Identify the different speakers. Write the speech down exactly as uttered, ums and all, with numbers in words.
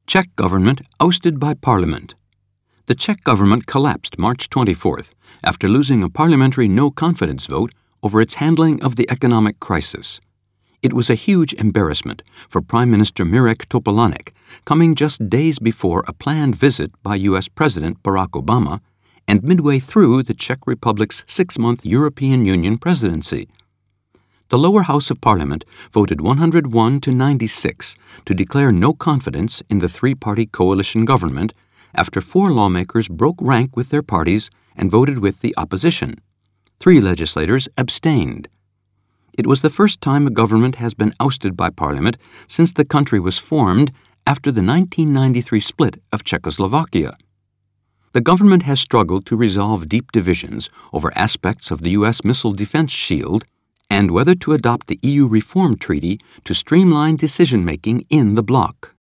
Speaker 1: Czech government ousted by parliament. The Czech government collapsed March twenty-fourth after losing a parliamentary no-confidence vote over its handling of the economic crisis. It was a huge embarrassment for Prime Minister Mirek Topolánek, coming just days before a planned visit by U S President Barack Obama and midway through the Czech Republic's six-month European Union presidency. The lower house of parliament voted one hundred one to ninety-six to declare no confidence in the three-party coalition government after four lawmakers broke rank with their parties and voted with the opposition. Three legislators abstained. It was the first time a government has been ousted by parliament since the country was formed after the nineteen ninety-three split of Czechoslovakia. The government has struggled to resolve deep divisions over aspects of the U S missile defense shield and whether to adopt the E U Reform Treaty to streamline decision-making in the bloc.